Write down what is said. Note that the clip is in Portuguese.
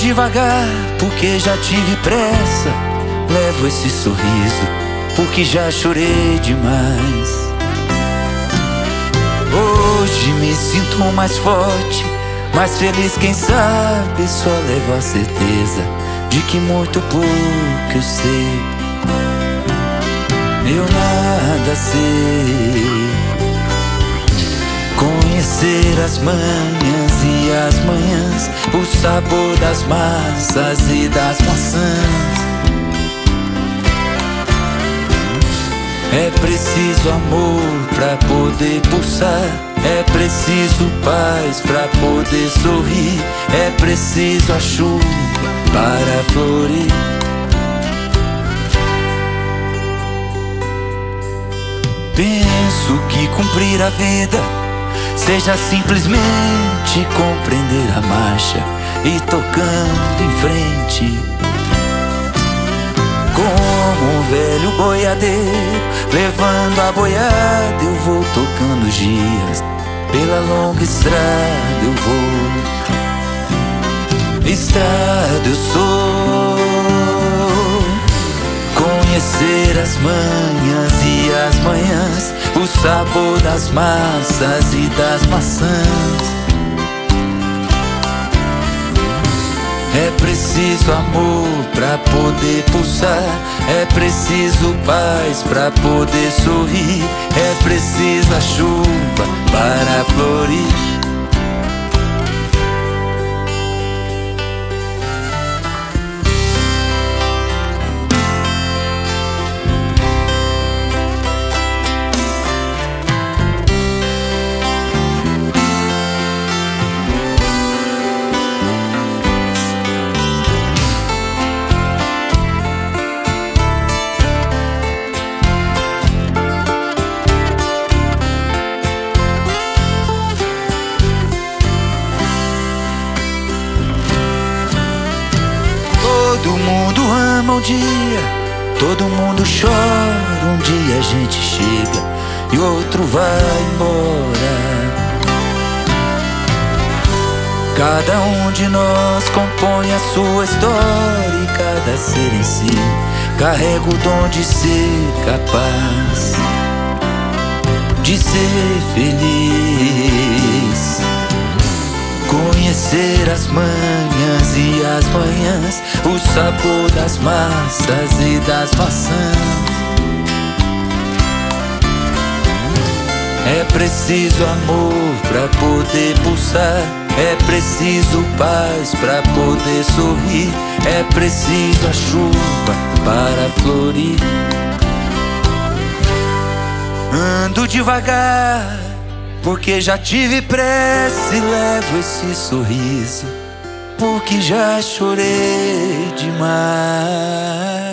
devagar, porque já tive pressa. Levo esse sorriso, porque já chorei demais. Hoje me sinto mais forte, mais feliz, quem sabe. Só levo a certeza de que muito pouco eu sei. Eu nada sei. Conhecer as manhãs e as manhãs, o sabor das massas e das maçãs. É preciso amor pra poder pulsar, é preciso paz pra poder sorrir, é preciso a chuva para florir. Penso que cumprir a vida seja simplesmente compreender a marcha e tocando em frente. Como um velho boiadeiro, levando a boiada, eu vou tocando os dias. Pela longa estrada eu vou. Estrada eu sou. Conhecer as manhãs e as manhãs, o sabor das massas e das maçãs. É preciso amor pra poder pulsar, é preciso paz pra poder sorrir, é preciso a chuva para florir. Todo mundo ama um dia, todo mundo chora. Um dia a gente chega e o outro vai embora. Cada um de nós compõe a sua história, e cada ser em si carrega o dom de ser capaz de ser feliz. Conhecer as manhãs e as manhãs, o sabor das massas e das maçãs. É preciso amor pra poder pulsar, é preciso paz pra poder sorrir, é preciso a chuva para florir. Ando devagar, porque já tive pressa, e levo esse sorriso, porque já chorei demais.